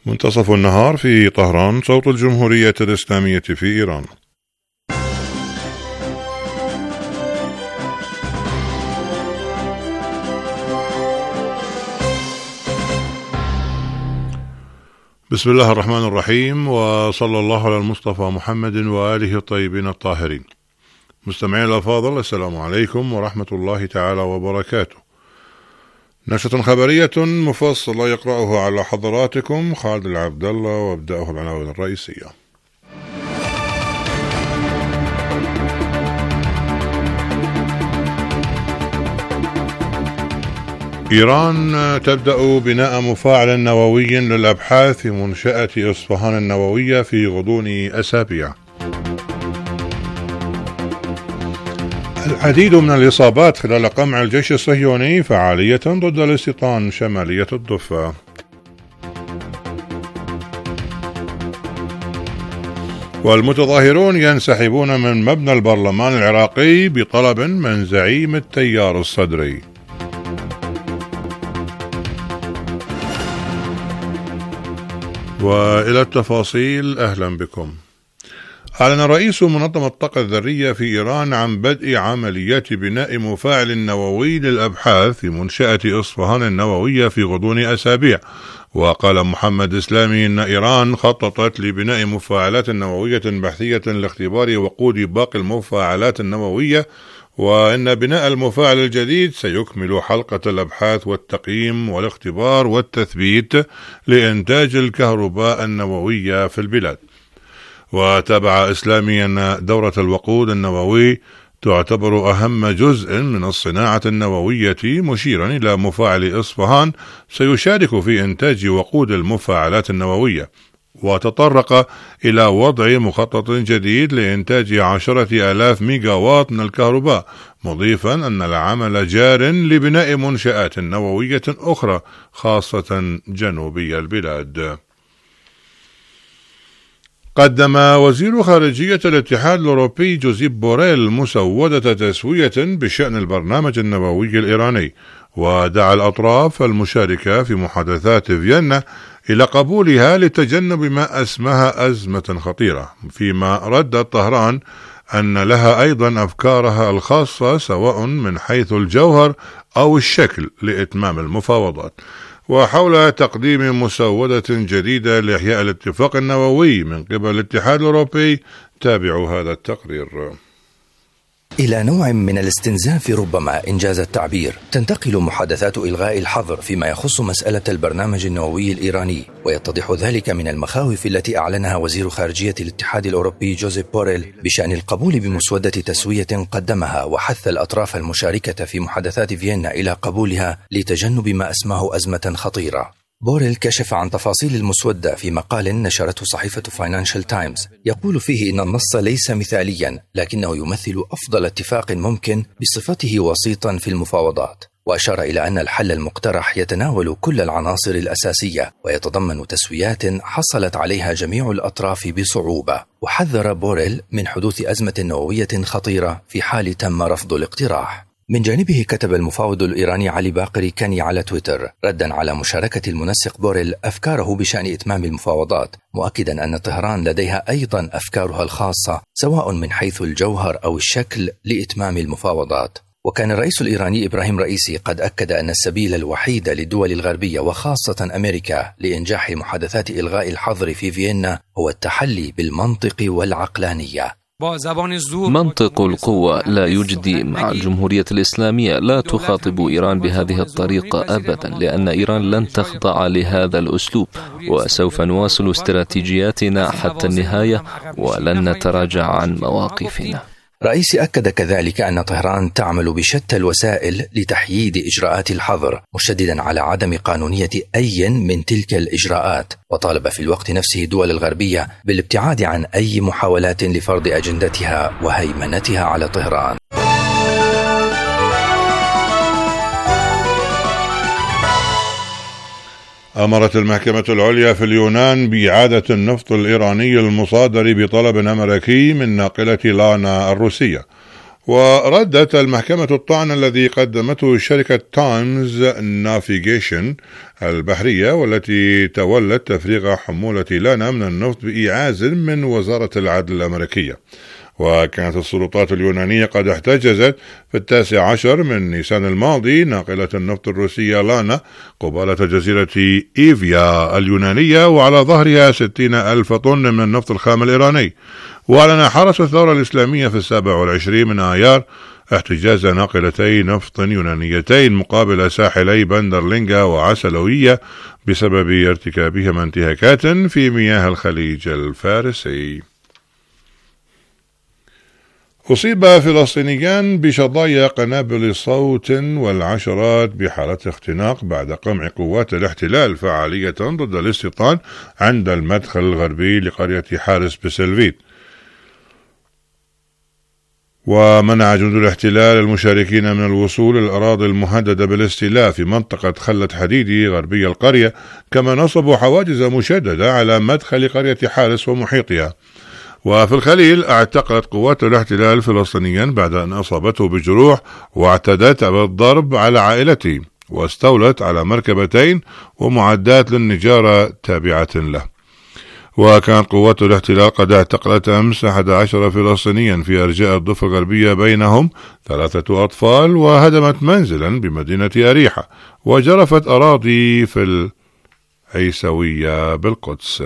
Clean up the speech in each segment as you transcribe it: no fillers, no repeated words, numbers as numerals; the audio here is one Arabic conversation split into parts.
منتصف النهار في طهران، صوت الجمهورية الإسلامية في إيران. بسم الله الرحمن الرحيم، وصلى الله على المصطفى محمد وآله الطيبين الطاهرين. مستمعين الأفاضل، السلام عليكم ورحمة الله تعالى وبركاته. نشرة خبرية مفصلة يقرأه على حضراتكم خالد العبد الله، وابدأه بالعناوين الرئيسية. إيران تبدأ بناء مفاعل نووي للأبحاث في منشأة إصفهان النووية في غضون أسابيع. العديد من الإصابات خلال قمع الجيش الصهيوني فعالية ضد الاستيطان شمالية الضفة. والمتظاهرون ينسحبون من مبنى البرلمان العراقي بطلب من زعيم التيار الصدري. وإلى التفاصيل، أهلا بكم. أعلن رئيس منظمة الطاقة الذرية في إيران عن بدء عمليات بناء مفاعل نووي للأبحاث في منشأة إصفهان النووية في غضون أسابيع. وقال محمد إسلامي إن إيران خططت لبناء مفاعلات نووية بحثية لاختبار وقود باقي المفاعلات النووية، وإن بناء المفاعل الجديد سيكمل حلقة الأبحاث والتقييم والاختبار والتثبيت لإنتاج الكهرباء النووية في البلاد. وتابع إسلامي أن دورة الوقود النووي تعتبر أهم جزء من الصناعة النووية، مشيرا إلى مفاعل إصفهان سيشارك في إنتاج وقود المفاعلات النووية. وتطرق إلى وضع مخطط جديد لإنتاج 10,000 ميجاوات من الكهرباء، مضيفا أن العمل جار لبناء منشآت نووية أخرى خاصة جنوبي البلاد. قدم وزير خارجية الاتحاد الأوروبي جوزيب بوريل مسودة تسوية بشأن البرنامج النووي الإيراني، ودعا الأطراف المشاركة في محادثات فيينا إلى قبولها لتجنب ما أسماها أزمة خطيرة، فيما ردت طهران أن لها أيضا أفكارها الخاصة سواء من حيث الجوهر أو الشكل لإتمام المفاوضات. وحول تقديم مسودة جديدة لإحياء الاتفاق النووي من قبل الاتحاد الأوروبي، تابعوا هذا التقرير. إلى نوع من الاستنزاف ربما إنجاز التعبير، تنتقل محادثات إلغاء الحظر فيما يخص مسألة البرنامج النووي الإيراني، ويتضح ذلك من المخاوف التي أعلنها وزير خارجية الاتحاد الأوروبي جوزيب بوريل بشأن القبول بمسودة تسوية قدمها، وحث الأطراف المشاركة في محادثات فيينا إلى قبولها لتجنب ما أسماه أزمة خطيرة. بوريل كشف عن تفاصيل المسودة في مقال نشرته صحيفة فاينانشال تايمز، يقول فيه إن النص ليس مثاليا، لكنه يمثل أفضل اتفاق ممكن بصفته وسيطا في المفاوضات. وأشار إلى أن الحل المقترح يتناول كل العناصر الأساسية ويتضمن تسويات حصلت عليها جميع الأطراف بصعوبة. وحذر بوريل من حدوث أزمة نووية خطيرة في حال تم رفض الاقتراح. من جانبه كتب المفاوض الإيراني علي باقري كاني على تويتر ردا على مشاركة المنسق بوريل أفكاره بشأن إتمام المفاوضات، مؤكدا أن طهران لديها أيضا أفكارها الخاصة سواء من حيث الجوهر أو الشكل لإتمام المفاوضات. وكان الرئيس الإيراني إبراهيم رئيسي قد أكد أن السبيل الوحيد للدول الغربية وخاصة أمريكا لإنجاح محادثات إلغاء الحظر في فيينا هو التحلي بالمنطق والعقلانية. منطق القوة لا يجدي مع الجمهورية الإسلامية، لا تخاطب إيران بهذه الطريقة أبدا، لأن إيران لن تخضع لهذا الأسلوب، وسوف نواصل استراتيجياتنا حتى النهاية ولن نتراجع عن مواقفنا. رئيسي أكد كذلك أن طهران تعمل بشتى الوسائل لتحييد إجراءات الحظر، مشددا على عدم قانونية أي من تلك الإجراءات، وطالب في الوقت نفسه الدول الغربية بالابتعاد عن أي محاولات لفرض أجندتها وهيمنتها على طهران. أمرت المحكمة العليا في اليونان بإعادة النفط الإيراني المصادر بطلب أمريكي من ناقلة لانا الروسية. وردت المحكمة الطعن الذي قدمته شركة تايمز نافيجيشن البحرية والتي تولت تفريغ حمولة لانا من النفط بإيعاز من وزارة العدل الأمريكية. وكانت السلطات اليونانية قد احتجزت في 19 من نيسان الماضي ناقلة النفط الروسية لانا قبالة جزيرة إيفيا اليونانية، وعلى ظهرها 60,000 طن من النفط الخام الإيراني. وأعلن حرس الثورة الإسلامية في 27 من آيار احتجاز ناقلتي نفط يونانيتين مقابل ساحلي بندر لينغا وعسلوية بسبب ارتكابهما انتهاكات في مياه الخليج الفارسي. أصيب فلسطينيان بشظايا قنابل صوت والعشرات بحالة اختناق بعد قمع قوات الاحتلال فعالية ضد الاستيطان عند المدخل الغربي لقرية حارس بسلفيت. ومنع جنود الاحتلال المشاركين من الوصول إلى الأراضي المهددة بالاستيلاء في منطقة خلة حديدي غربي القرية، كما نصبوا حواجز مشددة على مدخل قرية حارس ومحيطها. وفي الخليل اعتقلت قوات الاحتلال فلسطينيا بعد أن أصابته بجروح واعتدت بالضرب على عائلته، واستولت على مركبتين ومعدات للنجارة تابعة له. وكانت قوات الاحتلال قد اعتقلت أمس 11 فلسطينيا في أرجاء الضفة الغربية، بينهم 3 أطفال، وهدمت منزلا بمدينة أريحة، وجرفت أراضي في العيسوية بالقدس.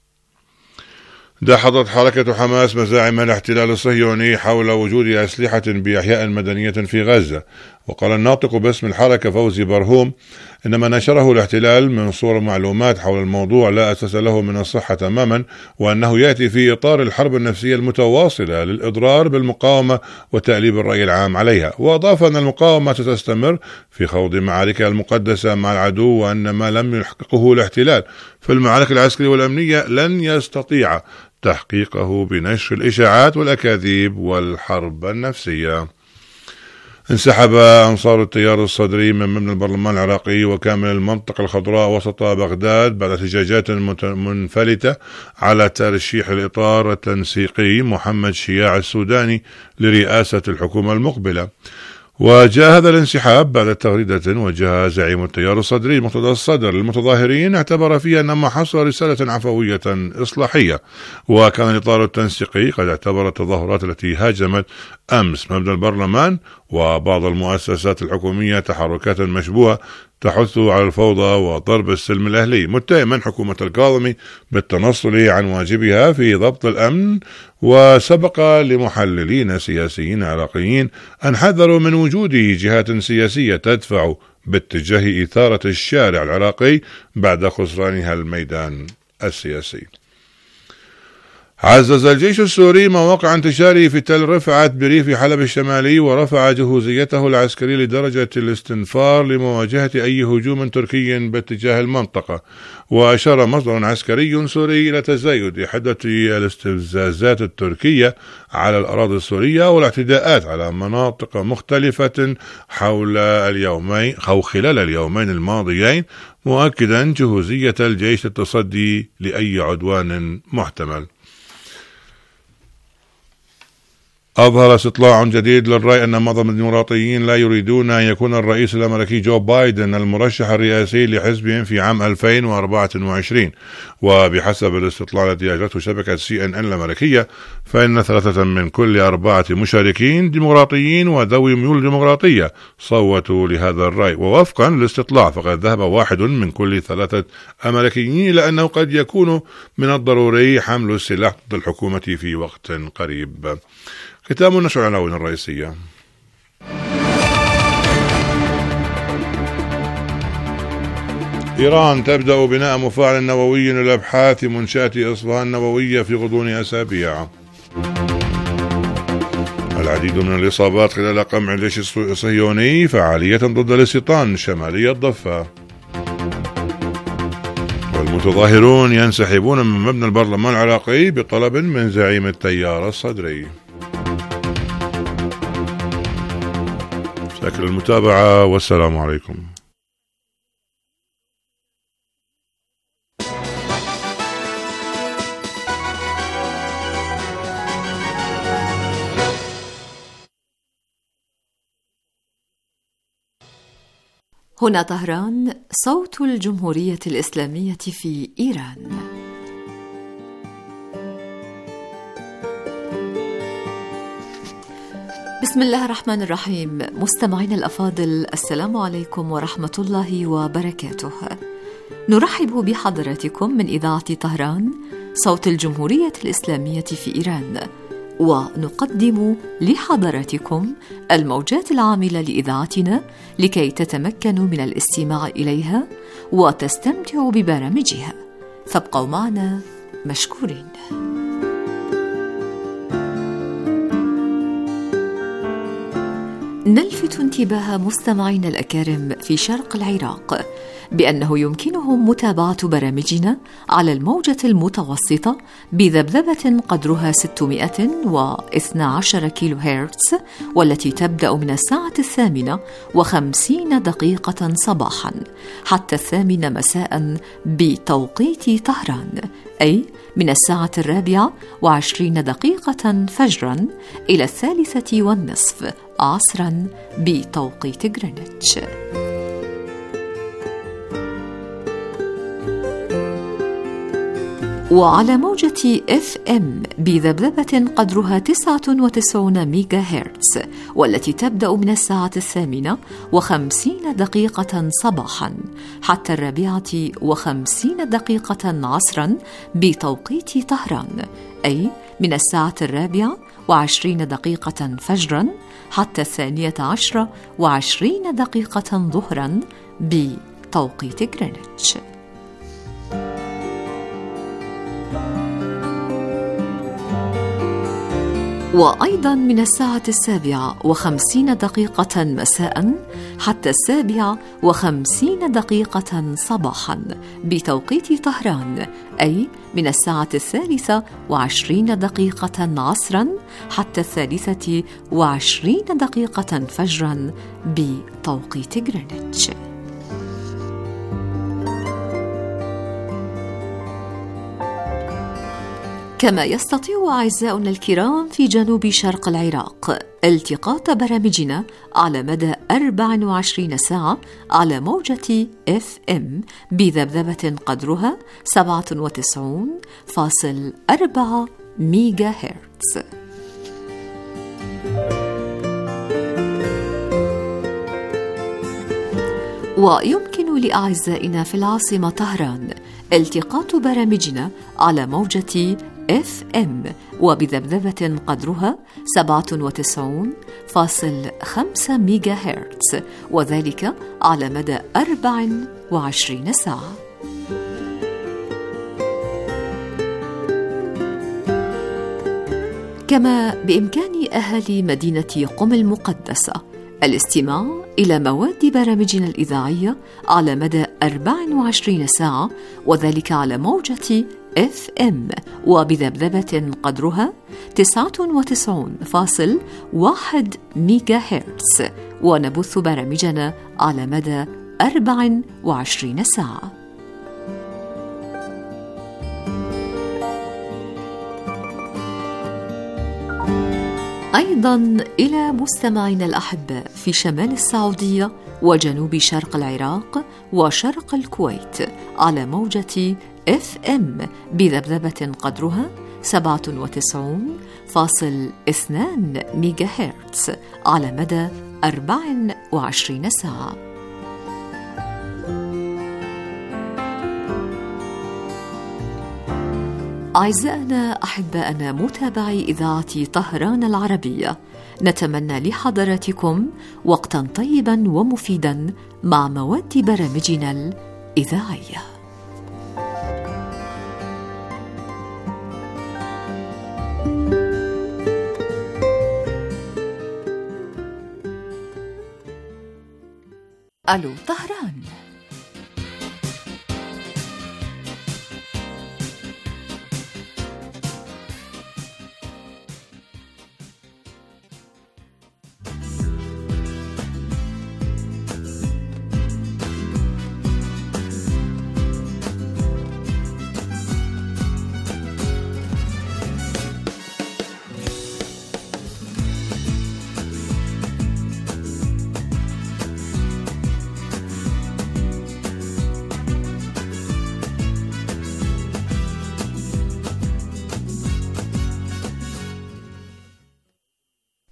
دحضت حركة حماس مزاعم الاحتلال الصهيوني حول وجود أسلحة بأحياء مدنية في غزة. وقال الناطق باسم الحركة فوزي برهوم إن ما نشره الاحتلال من صور معلومات حول الموضوع لا أساس له من الصحة تماما، وأنه يأتي في إطار الحرب النفسية المتواصلة للإضرار بالمقاومة وتأليب الرأي العام عليها. وأضاف أن المقاومة ستستمر في خوض معاركها المقدسة مع العدو، وأن ما لم يحققه الاحتلال في المعارك العسكرية والأمنية لن يستطيع تحقيقه بنشر الإشاعات والأكاذيب والحرب النفسية. انسحب أنصار التيار الصدري من مبنى البرلمان العراقي وكامل المنطقة الخضراء وسط بغداد بعد احتجاجات منفلتة على ترشيح الإطار التنسيقي محمد شياع السوداني لرئاسة الحكومة المقبلة. وجاء هذا الانسحاب بعد تغريدة وجهها زعيم التيار الصدري مرتضى الصدر للمتظاهرين اعتبر فيها أن ما حصل رسالة عفوية إصلاحية. وكان الإطار التنسيقي قد اعتبر التظاهرات التي هاجمت أمس مبنى البرلمان وبعض المؤسسات الحكومية تحركات مشبوهة تحث على الفوضى وضرب السلم الأهلي، متهما حكومة الكاظمي بالتنصل عن واجبها في ضبط الأمن. وسبق لمحللين سياسيين عراقيين أن حذروا من وجود جهات سياسية تدفع باتجاه إثارة الشارع العراقي بعد خسرانها الميدان السياسي. عزز الجيش السوري مواقع انتشاره في تل رفعت بريف حلب الشمالي، ورفع جهوزيته العسكرية لدرجة الاستنفار لمواجهة أي هجوم تركي باتجاه المنطقة. وأشار مصدر عسكري سوري إلى تزايد حدة الاستفزازات التركية على الأراضي السورية والاعتداءات على مناطق مختلفة خلال اليومين الماضيين، مؤكدا جهوزية الجيش للتصدي لأي عدوان محتمل. أظهر استطلاع جديد للرأي أن معظم الديمقراطيين لا يريدون أن يكون الرئيس الأمريكي جو بايدن المرشح الرئاسي لحزبهم في عام 2024. وبحسب الاستطلاع الذي أجرته شبكة CNN الأمريكية، فإن 3 من كل 4 مشاركين ديمقراطيين وذوي ميول ديمقراطية صوتوا لهذا الرأي. ووفقا للاستطلاع فقد ذهب 1 من كل 3 أمريكيين إلى أنه قد يكون من الضروري حمل السلاح ضد الحكومة في وقت قريب. ختام النشر العناوين الرئيسية. إيران تبدأ بناء مفاعل نووي للأبحاث في منشأة إصفهان النووية في غضون أسابيع. العديد من الإصابات خلال قمع الجيش الصهيوني فعالية ضد الاستيطان شمالي الضفة. والمتظاهرون ينسحبون من مبنى البرلمان العراقي بطلب من زعيم التيار الصدري. شكرا للمتابعة والسلام عليكم. هنا طهران، صوت الجمهورية الإسلامية في إيران. بسم الله الرحمن الرحيم. مستمعينا الأفاضل، السلام عليكم ورحمة الله وبركاته. نرحب بحضراتكم من إذاعة طهران، صوت الجمهورية الإسلامية في إيران، ونقدم لحضراتكم الموجات العاملة لإذاعتنا لكي تتمكنوا من الاستماع إليها وتستمتعوا ببرامجها. فابقوا معنا مشكورين. نلفت انتباه مستمعينا الأكارم في شرق العراق بأنه يمكنهم متابعة برامجنا على الموجة المتوسطة بذبذبة قدرها 612 كيلو هرتز، والتي تبدأ من 8:50 صباحا حتى 8 مساء بتوقيت طهران، أي من 4:20 فجرا إلى 3:30 عصرا بتوقيت غرينتش. وعلى موجة FM بذبذبة قدرها 99 ميجا هرتز، والتي تبدأ من 8:50 صباحا حتى 4:50 عصرا بتوقيت طهران، أي من 4:20 فجرا حتى 12:20 ظهرا بتوقيت غرينتش. وأيضا من 7:50 مساء حتى 7:50 صباحا بتوقيت طهران، أي من 3:23 عصرا حتى 3:20 فجرا بتوقيت غرينتش. كما يستطيع أعزاؤنا الكرام في جنوب شرق العراق التقاط برامجنا على مدى 24 ساعة على موجة FM بذبذبة قدرها 97.4 ميجا هرتز. ويمكن لأعزائنا في العاصمة طهران التقاط برامجنا على موجة FM وبذبذبة قدرها 97.5 ميجا هرتز، وذلك على مدى 24 ساعة. كما بإمكان أهالي مدينة قم المقدسة الاستماع إلى مواد برامجنا الإذاعية على مدى 24 ساعة، وذلك على موجة FM وبذبذبة قدرها 99.1 ميجا هرتز، ونبث برامجنا على مدى 24 ساعة. أيضا إلى مستمعينا الأحباء في شمال السعودية وجنوب شرق العراق وشرق الكويت على موجة FM بذبذبة قدرها 97.2 ميجا هرتز على مدى 24 ساعة. أعزائنا أحبائنا متابعي إذاعة طهران العربية، نتمنى لحضراتكم وقتا طيبا ومفيدا مع مواد برامجنا الإذاعية. ألو طهران.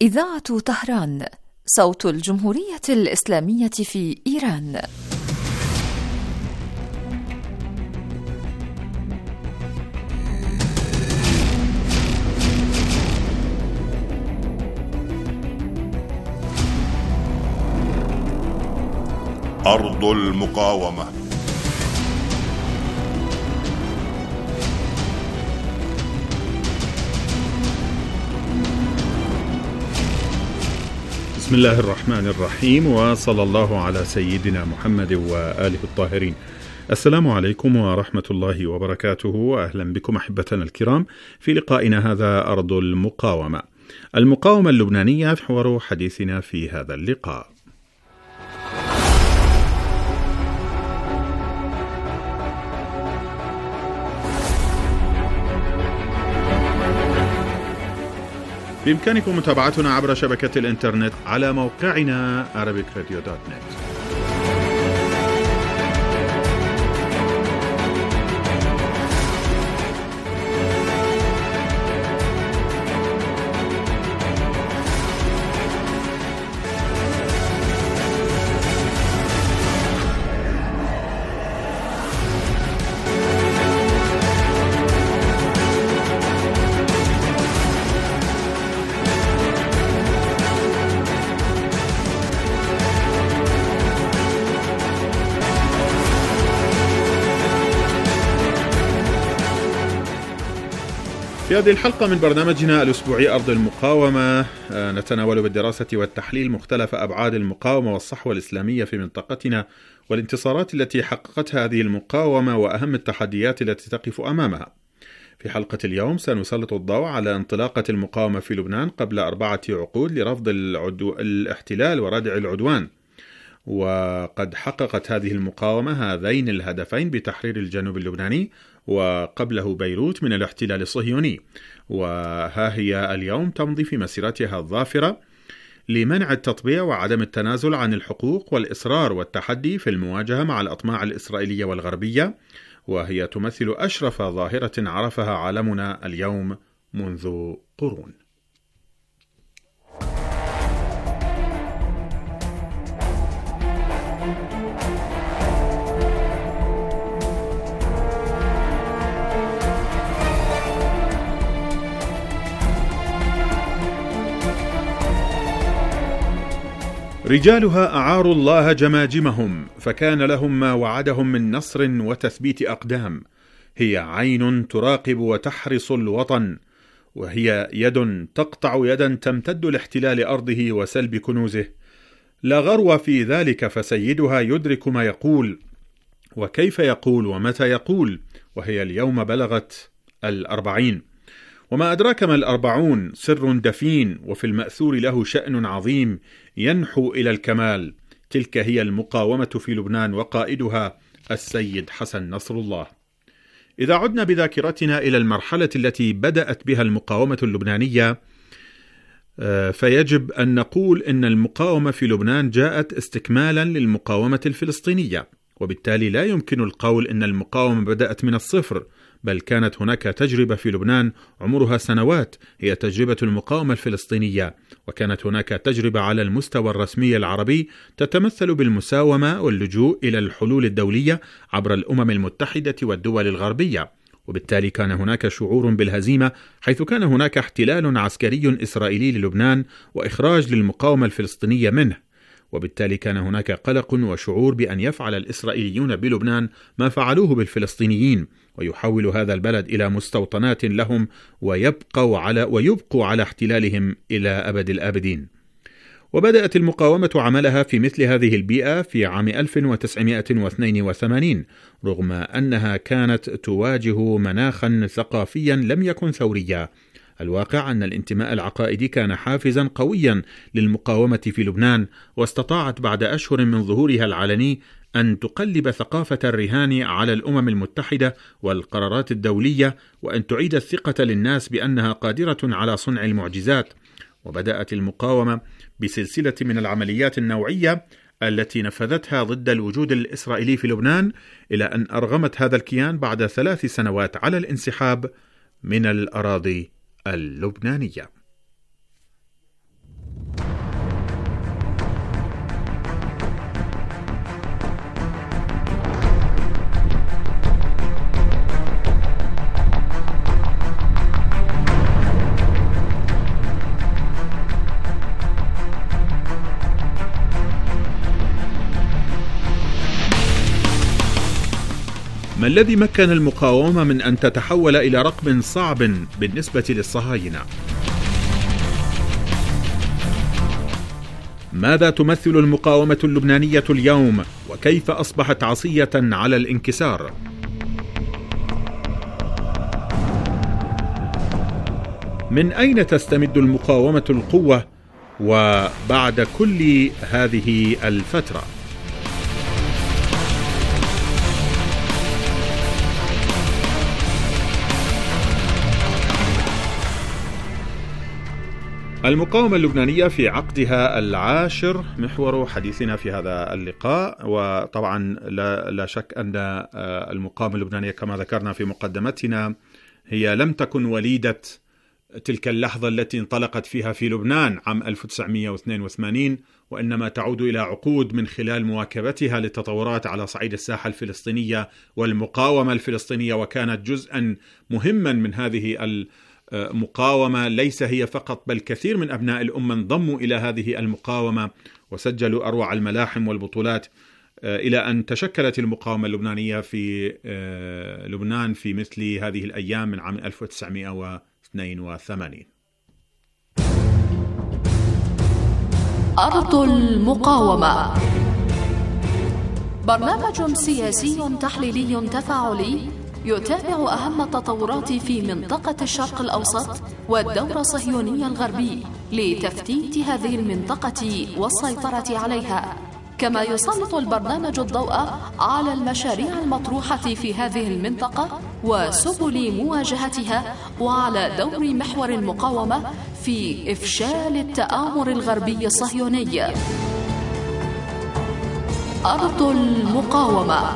إذاعة طهران، صوت الجمهورية الإسلامية في إيران. أرض المقاومة. بسم الله الرحمن الرحيم، وصلى الله على سيدنا محمد وآله الطاهرين. السلام عليكم ورحمة الله وبركاته، وأهلا بكم أحبتنا الكرام في لقائنا هذا أرض المقاومة. المقاومة اللبنانية محور حديثنا في هذا اللقاء. بإمكانكم متابعتنا عبر شبكة الإنترنت على موقعنا arabicradio.net. في هذه الحلقة من برنامجنا الأسبوعي أرض المقاومة نتناول بالدراسة والتحليل مختلف أبعاد المقاومة والصحوة الإسلامية في منطقتنا، والانتصارات التي حققتها هذه المقاومة وأهم التحديات التي تقف أمامها. في حلقة اليوم سنسلط الضوء على انطلاقة المقاومة في لبنان قبل 4 عقود لرفض الاحتلال وردع العدوان، وقد حققت هذه المقاومة هذين الهدفين بتحرير الجنوب اللبناني وقبله بيروت من الاحتلال الصهيوني، وها هي اليوم تمضي في مسيرتها الظافرة لمنع التطبيع وعدم التنازل عن الحقوق والإصرار والتحدي في المواجهة مع الأطماع الإسرائيلية والغربية، وهي تمثل أشرف ظاهرة عرفها عالمنا اليوم منذ قرون. رجالها أعاروا الله جماجمهم، فكان لهم ما وعدهم من نصر وتثبيت أقدام. هي عين تراقب وتحرس الوطن، وهي يد تقطع يدا تمتد لاحتلال أرضه وسلب كنوزه. لا غرو في ذلك، فسيدها يدرك ما يقول وكيف يقول ومتى يقول، وهي اليوم بلغت 40. وما أدراك ما 40، سر دفين وفي المأثور له شأن عظيم ينحو إلى الكمال. تلك هي المقاومة في لبنان وقائدها السيد حسن نصر الله. إذا عدنا بذاكرتنا إلى المرحلة التي بدأت بها المقاومة اللبنانية، فيجب أن نقول أن المقاومة في لبنان جاءت استكمالا للمقاومة الفلسطينية، وبالتالي لا يمكن القول أن المقاومة بدأت من الصفر، بل كانت هناك تجربة في لبنان عمرها سنوات، هي تجربة المقاومة الفلسطينية، وكانت هناك تجربة على المستوى الرسمي العربي تتمثل بالمساومة واللجوء إلى الحلول الدولية عبر الأمم المتحدة والدول الغربية، وبالتالي كان هناك شعور بالهزيمة، حيث كان هناك احتلال عسكري إسرائيلي للبنان وإخراج للمقاومة الفلسطينية منه، وبالتالي كان هناك قلق وشعور بأن يفعل الإسرائيليون بلبنان ما فعلوه بالفلسطينيين، ويحول هذا البلد إلى مستوطنات لهم ويبقوا على احتلالهم إلى أبد الآبدين. وبدأت المقاومة عملها في مثل هذه البيئة في عام 1982، رغم أنها كانت تواجه مناخا ثقافيا لم يكن ثوريا. الواقع أن الانتماء العقائدي كان حافزا قويا للمقاومة في لبنان، واستطاعت بعد أشهر من ظهورها العلني أن تقلب ثقافة الرهان على الأمم المتحدة والقرارات الدولية، وأن تعيد الثقة للناس بأنها قادرة على صنع المعجزات. وبدأت المقاومة بسلسلة من العمليات النوعية التي نفذتها ضد الوجود الإسرائيلي في لبنان، إلى أن أرغمت هذا الكيان بعد 3 سنوات على الانسحاب من الأراضي اللبنانية. ما الذي مكن المقاومة من أن تتحول إلى رقم صعب بالنسبة للصهاينة؟ ماذا تمثل المقاومة اللبنانية اليوم؟ وكيف أصبحت عصية على الانكسار؟ من أين تستمد المقاومة القوة وبعد كل هذه الفترة؟ المقاومة اللبنانية في عقدها العاشر محور حديثنا في هذا اللقاء. وطبعا لا شك أن المقاومة اللبنانية كما ذكرنا في مقدمتنا هي لم تكن وليدة تلك اللحظة التي انطلقت فيها في لبنان عام 1982، وإنما تعود إلى عقود من خلال مواكبتها للتطورات على صعيد الساحة الفلسطينية والمقاومة الفلسطينية، وكانت جزءا مهما من هذه المقاومة. ليس هي فقط بل كثير من أبناء الأمة انضموا إلى هذه المقاومة وسجلوا أروع الملاحم والبطولات، إلى أن تشكلت المقاومة اللبنانية في لبنان في مثل هذه الأيام من عام 1982. أرض المقاومة، برنامج سياسي تحليلي تفاعلي يتابع أهم التطورات في منطقة الشرق الأوسط والدور الصهيوني الغربي لتفتيت هذه المنطقة والسيطرة عليها، كما يسلط البرنامج الضوء على المشاريع المطروحة في هذه المنطقة وسبل مواجهتها، وعلى دور محور المقاومة في إفشال التآمر الغربي الصهيوني. أرض المقاومة.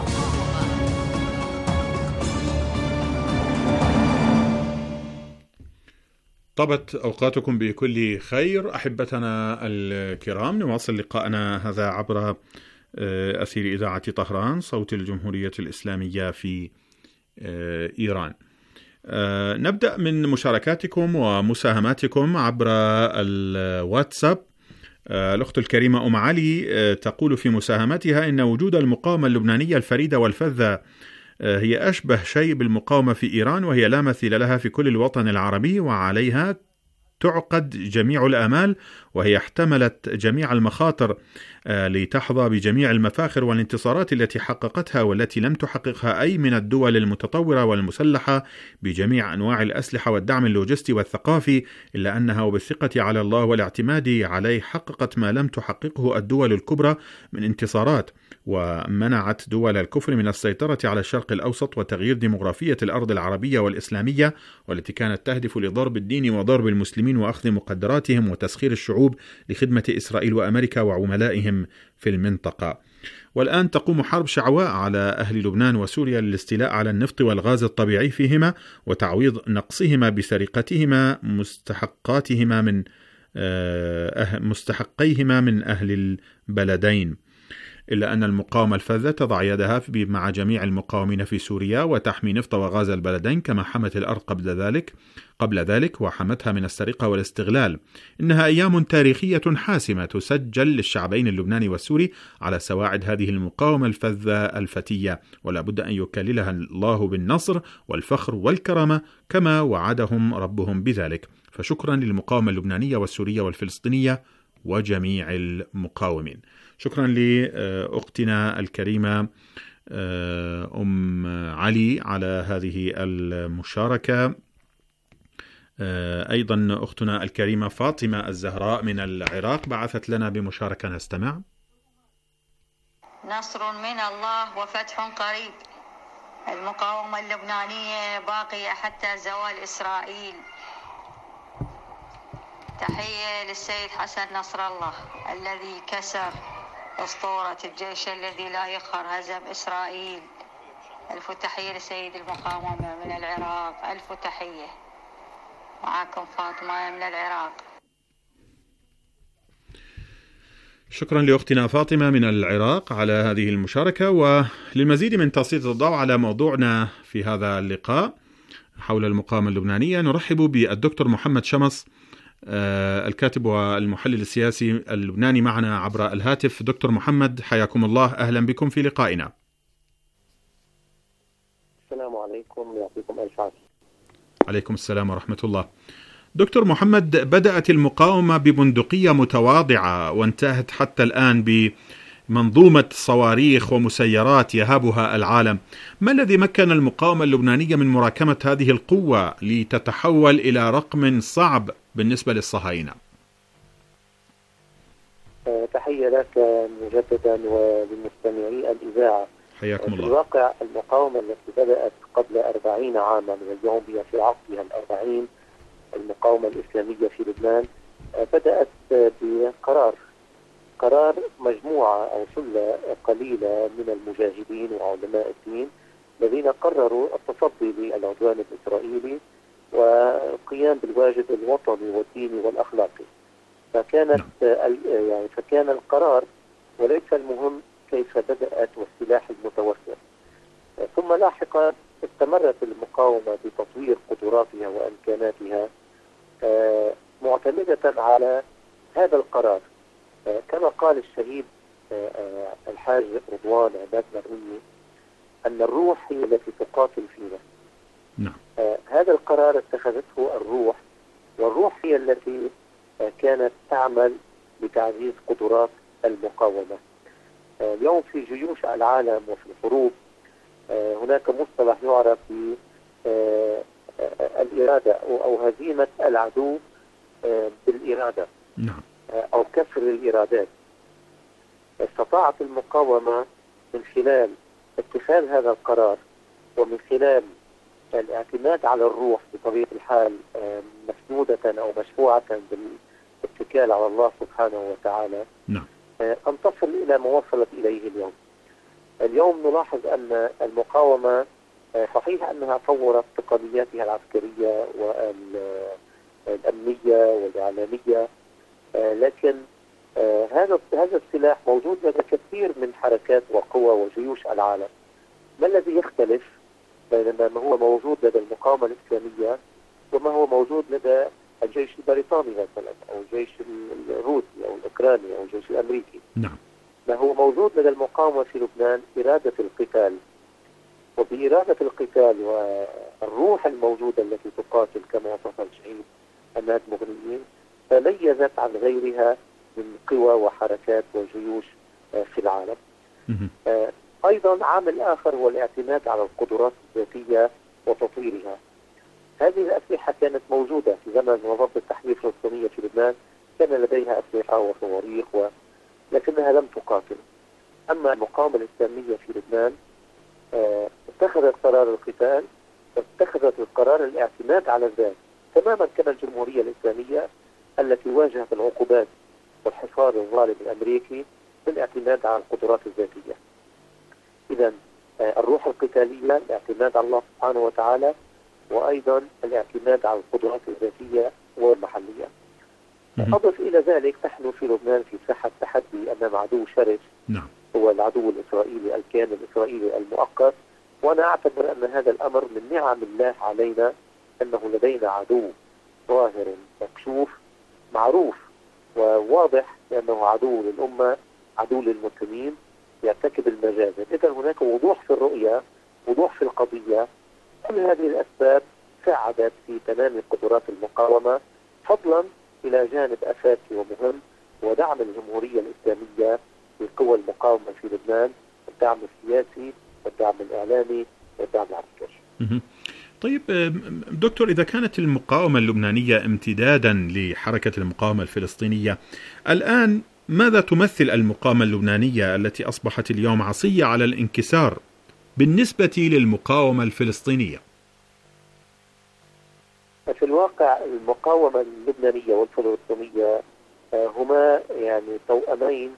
طبت أوقاتكم بكل خير أحبتنا الكرام. نواصل لقاءنا هذا عبر أثير إذاعة طهران صوت الجمهورية الإسلامية في إيران. نبدأ من مشاركاتكم ومساهماتكم عبر الواتساب. الأخت الكريمة أم علي تقول في مساهمتها إن وجود المقاومة اللبنانية الفريدة والفذة هي أشبه شيء بالمقاومة في إيران، وهي لا مثيل لها في كل الوطن العربي، وعليها تعقد جميع الآمال، وهي احتملت جميع المخاطر لتحظى بجميع المفاخر والانتصارات التي حققتها والتي لم تحققها أي من الدول المتطورة والمسلحة بجميع أنواع الأسلحة والدعم اللوجستي والثقافي، إلا أنها وبالثقة على الله والاعتماد عليه حققت ما لم تحققه الدول الكبرى من انتصارات، ومنعت دول الكفر من السيطرة على الشرق الأوسط وتغيير ديمغرافية الأرض العربية والإسلامية، والتي كانت تهدف لضرب الدين وضرب المسلمين وأخذ مقدراتهم وتسخير الشعوب لخدمة إسرائيل وأمريكا وعملائهم في المنطقة. والآن تقوم حرب شعواء على أهل لبنان وسوريا للاستيلاء على النفط والغاز الطبيعي فيهما وتعويض نقصهما بسرقتهما مستحقيهما من أهل البلدين. إلا أن المقاومة الفذة تضع يدها مع جميع المقاومين في سوريا وتحمي نفط وغاز البلدين كما حمت الأرض قبل ذلك وحمتها من السرقة والاستغلال. إنها أيام تاريخية حاسمة تسجل للشعبين اللبناني والسوري على سواعد هذه المقاومة الفذة الفتية، ولا بد أن يكللها الله بالنصر والفخر والكرامة كما وعدهم ربهم بذلك. فشكرا للمقاومة اللبنانية والسورية والفلسطينية وجميع المقاومين. شكرا لأختنا الكريمة أم علي على هذه المشاركة. أيضا أختنا الكريمة فاطمة الزهراء من العراق بعثت لنا بمشاركة نستمع. نصر من الله وفتح قريب. المقاومة اللبنانية باقية حتى زوال إسرائيل. تحية للسيد حسن نصر الله الذي كسر أسطورة الجيش الذي لا يقهر هزم إسرائيل. ألف تحية لسيد المقاومة من العراق. ألف تحية. معكم فاطمة من العراق. شكرا لأختنا فاطمة من العراق على هذه المشاركة. وللمزيد من تسليط الضوء على موضوعنا في هذا اللقاء حول المقاومة اللبنانية نرحب بالدكتور محمد شمس الكاتب والمحلل السياسي اللبناني معنا عبر الهاتف. دكتور محمد حياكم الله، أهلا بكم في لقائنا. عليكم، يعطيكم ألف عافية. عليكم السلام ورحمة الله. دكتور محمد، بدأت المقاومة ببندقية متواضعة وانتهت حتى الآن بمنظومة صواريخ ومسيرات يهابها العالم. ما الذي مكن المقاومة اللبنانية من مراكمة هذه القوة لتتحول إلى رقم صعب بالنسبة للصهاينة؟ تحية لك مجددا ولمستمعي الإذاعة. حياكم الله. في الواقع المقاومة التي بدأت قبل 40 عاما واليوم هي في عصرها 40، المقاومة الإسلامية في لبنان بدأت بقرار مجموعة أو سلة قليلة من المجاهدين وعلماء الدين الذين قرروا التصدي للعدوان الإسرائيلي والقيام بالواجب الوطني والديني والأخلاقي. فكان القرار، وليس المهم كيف بدأت والسلاح المتوفر. ثم لاحقا استمرت المقاومة بتطوير قدراتها وإمكاناتها معتمدة على هذا القرار. كما قال الشهيد الحاج رضوان عباد مرمي أن الروح هي التي تقاتل فينا. نعم. هذا القرار اتخذته الروح، والروح هي التي كانت تعمل لتعزيز قدرات المقاومة. اليوم في جيوش العالم وفي الحروب هناك مصطلح يعرف بالإرادة أو هزيمة العدو بالإرادة. نعم. أو كسر الإرادات. استطاعت المقاومة من خلال اتخاذ هذا القرار ومن خلال الاعتماد على الروح بطبيعة الحال مسنودة أو مشفوعة بالاتكال على الله سبحانه وتعالى. نعم. أن تصل إلى ما وصلت إليه اليوم. اليوم نلاحظ أن المقاومة صحيح أنها طورت تقنياتها العسكرية والأمنية والإعلامية، لكن هذا السلاح موجود لدى كثير من حركات وقوى وجيوش العالم. ما الذي يختلف بين ما هو موجود لدى المقاومة الإسلامية وما هو موجود لدى الجيش البريطاني مثلا أو الجيش الروسي أو الأوكراني أو الجيش الأمريكي؟ نعم. ما هو موجود لدى المقاومة في لبنان إرادة القتال، وبإرادة القتال والروح الموجودة التي تقاتل كما وصف الشهيد عماد مغنيين تميزت عن غيرها من قوى وحركات وجيوش في العالم. أيضا عامل آخر هو الاعتماد على القدرات الذاتية وتطويرها. هذه الأسلحة كانت موجودة في زمن وزارة التحرير الفلسطينية في لبنان، كان لديها أسلحة وصواريخ لكنها لم تقاتل. أما المقاومة الإسلامية في لبنان اتخذت قرار القتال، اتخذت القرار الاعتماد على الذات تماما كما الجمهورية الإسلامية التي واجهت العقوبات والحصار الظالم الأمريكي بالاعتماد على القدرات الذاتية. إذن الروح القتالية الاعتماد على الله سبحانه وتعالى، وأيضا الاعتماد على القدرات الذاتية والمحلية. أضف إلى ذلك نحن في لبنان في ساحة تحدي أمام عدو شرس. نعم. هو العدو الإسرائيلي الكيان الإسرائيلي المؤقت، وأنا أعتبر أن هذا الأمر من نعم الله علينا، أنه لدينا عدو ظاهر مكشوف معروف وواضح لأنه عدو للأمة، عدو للمسلمين، يرتكب المجازر. إذن هناك وضوح في الرؤية، وضوح في القضية. كل هذه الأسباب ساعدت في تنامي قدرات المقاومة، فضلا إلى جانب أساسي ومهم ودعم الجمهورية الإسلامية لقوى المقاومة في لبنان، الدعم السياسي والدعم الإعلامي والدعم العسكري. طيب دكتور، إذا كانت المقاومة اللبنانية امتدادا لحركة المقاومة الفلسطينية، الآن ماذا تمثل المقاومة اللبنانية التي أصبحت اليوم عصية على الانكسار بالنسبة للمقاومة الفلسطينية؟ في الواقع المقاومة اللبنانية والفلسطينية هما يعني توأمين،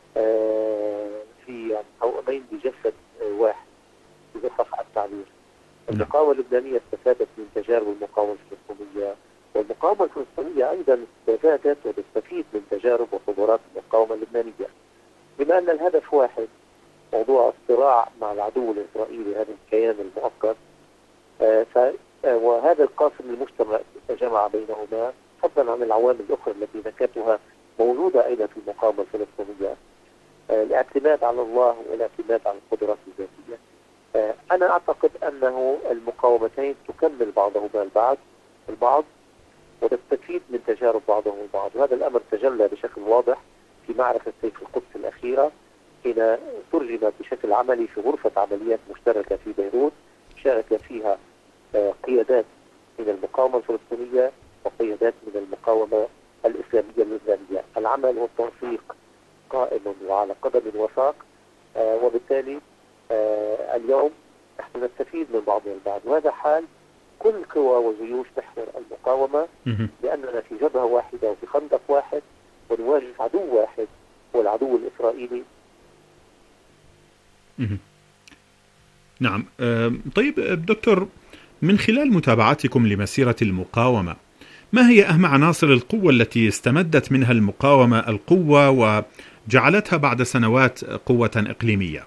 توأمين بجسد واحد إذا صح التعبير. المقاومة اللبنانية استفادت من تجارب المقاومة الفلسطينية، والمقاومة الفلسطينية أيضا استفادت وتستفيد من تجارب وخبرات المقاومة اللبنانية. بما أن الهدف واحد، موضوع الصراع مع العدو الإسرائيلي هذا الكيان المؤقت، وهذا القاسم المجتمع جمع بينهما، فضلا عن العوامل الأخرى التي ذكرتها موجودة أيضا في المقاومة الفلسطينية، الاعتماد على الله والاعتماد على القدرات الذاتية. أنا أعتقد أنه المقاومتين تكمل بعضهما البعض وتستفيد من تجارب بعضهم البعض، وهذا الأمر تجلى بشكل واضح في معركة سيف القدس الأخيرة حين ترجمت بشكل عملي في غرفة عمليات مشتركة في بيروت شارك فيها قيادات من المقاومة الفلسطينية وقيادات من المقاومة الإسلامية اللبنانية. العمل والتنسيق قائم وعلى قدم وساق، وبالتالي اليوم نحن نستفيد من بعضنا البعض، وهذا حال كل قوى وجيوش محور المقاومة، لأننا في جبهة واحدة وفي خندق واحد ونواجه عدو واحد هو العدو الإسرائيلي. نعم. طيب دكتور، من خلال متابعتكم لمسيرة المقاومة، ما هي أهم عناصر القوة التي استمدت منها المقاومة القوة وجعلتها بعد سنوات قوة إقليمية؟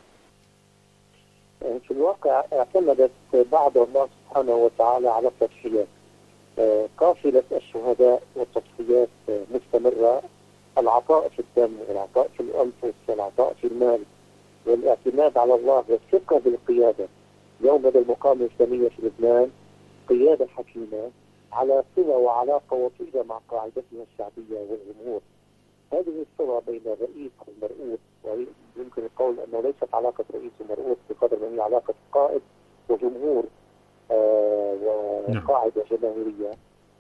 في الواقع اعتمدت بعد الله سبحانه وتعالى على التضحيات. قافلة الشهداء والتضحيات مستمرة، العطاء في الدم والعطاء في الأنفس والعطاء في المال والاعتماد على الله والثقة بالقيادة. اليوم لدى المقاومة الإسلامية في لبنان قيادة حكيمة على صلة وعلاقة وطيدة مع قاعدتها الشعبية والجمهور. هذه الصلة بين الرئيس والمرؤوس، ويمكن القول أنه ليست علاقة رئيس ومرؤوس بقدر ما هي علاقة قائد وجمهور وقاعدة جماهيرية.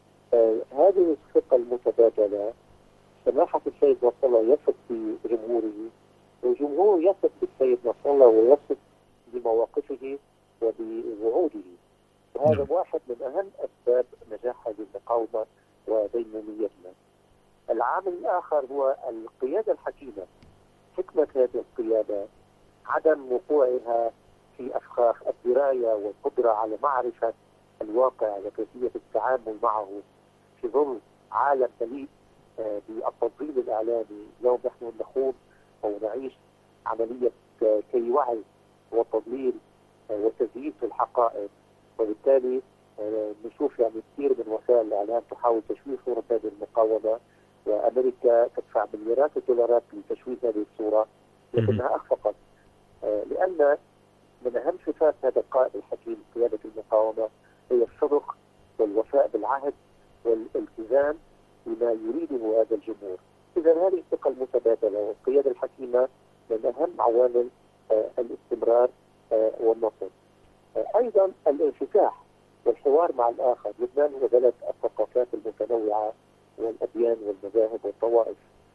هذه الثقة المتبادلة، سماحة السيد نصر الله يثق بجمهوره والجمهور يثق بالسيد نصر الله ويثق بمواقفه وبوعوده، وهذا واحد من أهم أسباب نجاح هذه المقاومة وديموميتنا. العامل الآخر هو القيادة الحكيمة. حكمة هذه القيادة عدم وقوعها في أفخاخ الدراية والقدرة على معرفة الواقع وكيفية التعامل معه في ظل عالم مليء بالتضليل الإعلامي. اليوم نحن نخوض أو نعيش عملية كي وعي وتضليل وتزييف الحقائق، وبالتالي نشوف يعني كثير من وسائل الإعلام تحاول تشويه صورة هذه المقاومة، وأمريكا تدفع مليارات الدولارات لتشويه هذه الصورة، لكنها أخفقت. لأن من أهم صفات هذا القائد الحكيم قيادة المقاومة هي الصدق والوفاء بالعهد والالتزام بما يريده هذا الجمهور. إذا هذه الثقة المتبادلة والقيادة الحكيمة من أهم عوامل الاستمرار والنصر. أيضا الانفتاح والحوار مع الآخر. لبنان هو بلد الثقافات المتنوعة والأديان والمذاهب والطوائف،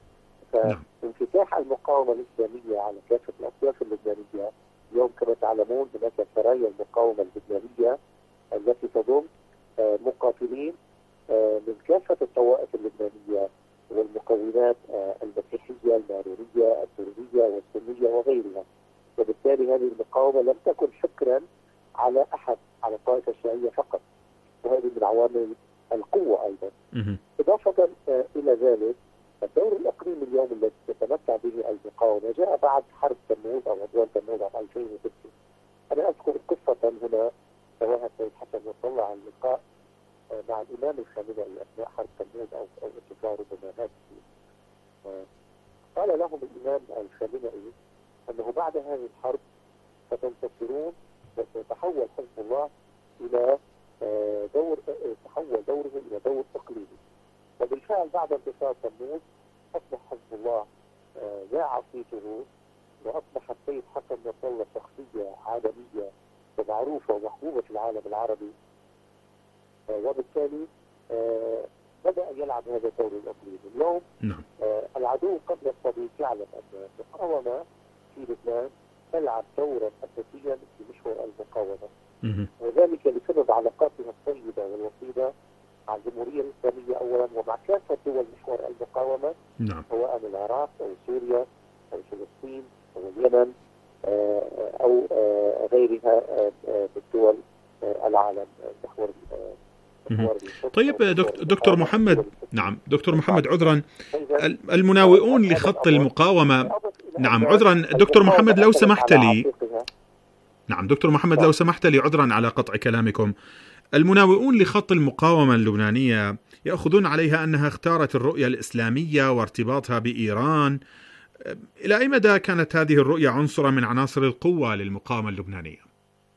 فانفتاح المقاومة الإسلامية على كافة الأطياف اللبنانية. اليوم كما تعلمون هناك سرايا المقاومة اللبنانية التي تضم مقاتلين من كافة الطوائف اللبنانية والمكونات المسيحية المارونية السورية والسنية وغيرها، وبالتالي هذه المقاومة لم تكن حكرا على أحد، على الطائفة الشيعية فقط، وهذه من عوامل القوة أيضا. إضافة إلى ذلك الدور الإقليمي اليوم الذي تتمتع به المقاومة جاء بعد حرب تموز أو عدوان تموز عام 2006. أنا أذكر قصة هنا رواها السيد حسن نصر الله عن لقاء مع الإمام الخامنئي أثناء حرب تموز أو انتصار ربما. قال لهم الإمام الخامنئي أنه بعد هذه الحرب ستنتصرون وسيتحول حزب الله إلى تحول دوره إلى دور تقليدي. وبالفعل بعد انتصار تموز أصبح حزب الله ذاع صيته، وأصبح السيد حسن نصر الله شخصية عالمية ومعروفة ومحبوبة في العالم العربي، وبالتالي بدأ يلعب هذا الدور الإقليمي. اليوم العدو قبل الصديق يعلم أن المقاومة في لبنان تلعب دورا أساسيا في محور المقاومة، وذلك بسبب علاقاتها الطيبة والوطيدة مع الجمهورية الإسلامية أولا ومع كافة دول محور المقاومة، سواء العراق أو سوريا أو فلسطين أو اليمن أو غيرها من دول العالم محور. طيب دكتور محمد، نعم دكتور محمد، عذرا المناوئون لخط المقاومة، نعم عذرا دكتور محمد لو سمحت لي، نعم دكتور محمد لو سمحت لي، عذرا على قطع كلامكم. المناوئون لخط المقاومة اللبنانية يأخذون عليها أنها اختارت الرؤية الإسلامية وارتباطها بإيران. إلى أي مدى كانت هذه الرؤية عنصرا من عناصر القوة للمقاومة اللبنانية؟